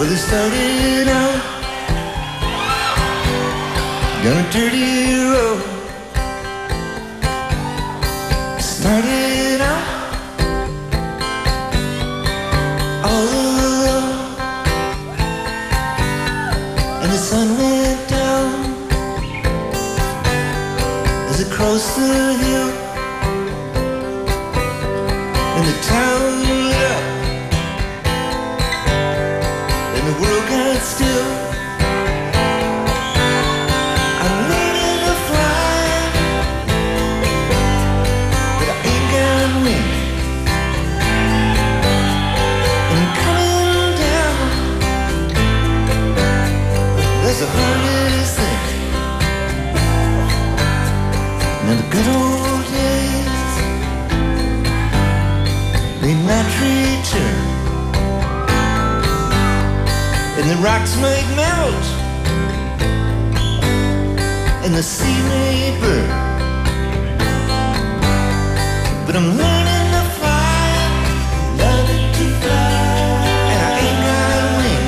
Well, they started out down a dirty road. Started out all alone, and the sun went down as it crossed the hill, and the town lit up, and the world got still. The hardest thing. Now the good old days may not return, and the rocks might melt, and the sea may burn, but I'm learning to fly, learning to fly, and I ain't got wings.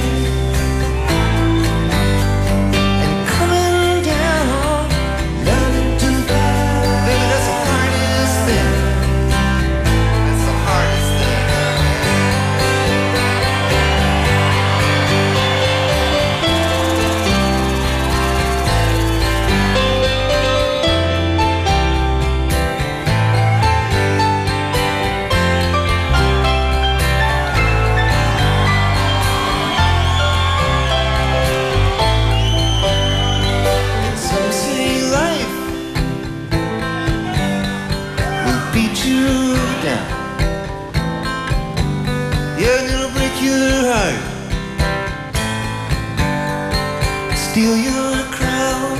Steal your crown.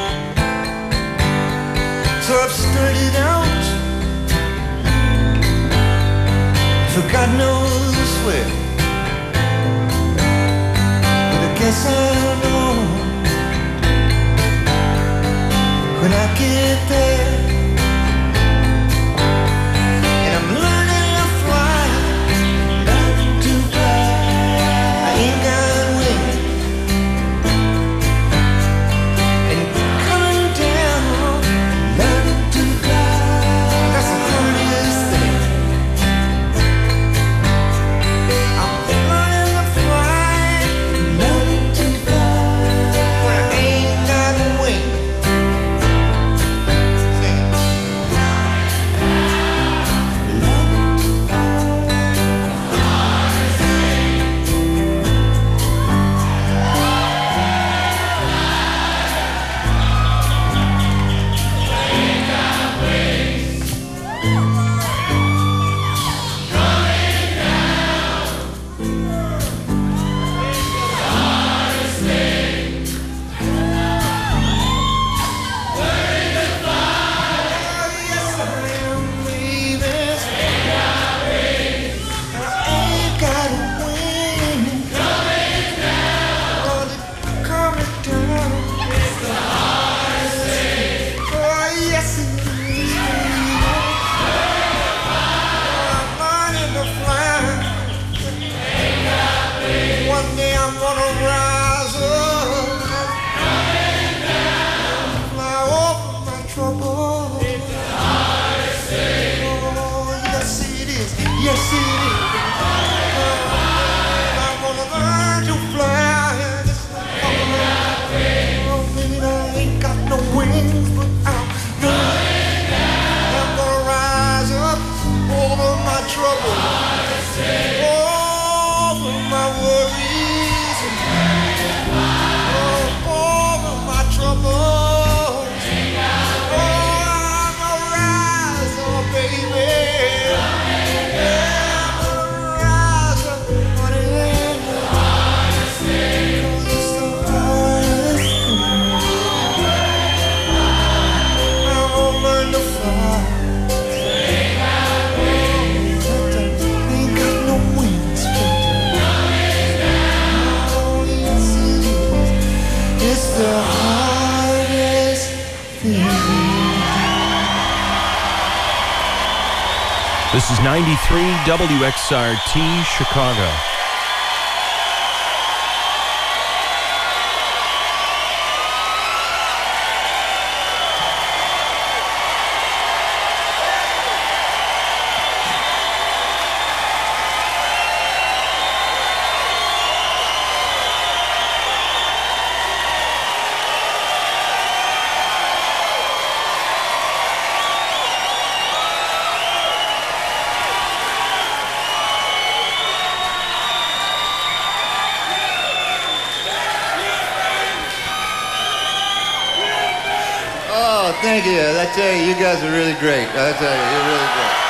So I've started out for God knows where, but I guess I'll know when I get there. And I'm learning to fly, learning to fly. I ain't got This is 93 WXRT Chicago. thank you. I tell you, you guys are really great. I tell you, you're really great.